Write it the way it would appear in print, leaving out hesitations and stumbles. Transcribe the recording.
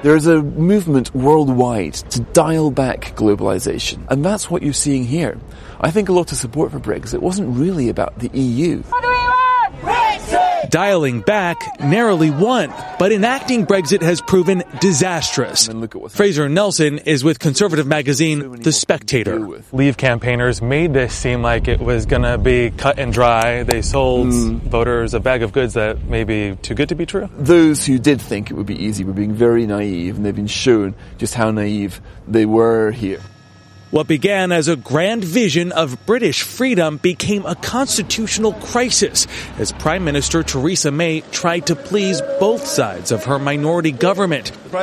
There's a movement worldwide to dial back globalization, and that's what you're seeing here. I think a lot of support for Brexit wasn't really about the EU. What do we want? Brexit! Dialing back narrowly won, but enacting Brexit has proven disastrous. Fraser Nelson is with conservative magazine The Spectator. Leave campaigners made this seem like it was going to be cut and dry. They sold voters a bag of goods that may be too good to be true. Those who did think it would be easy were being very naive, and they've been shown just how naive they were here. What began as a grand vision of British freedom became a constitutional crisis as Prime Minister Theresa May tried to please both sides of her minority government.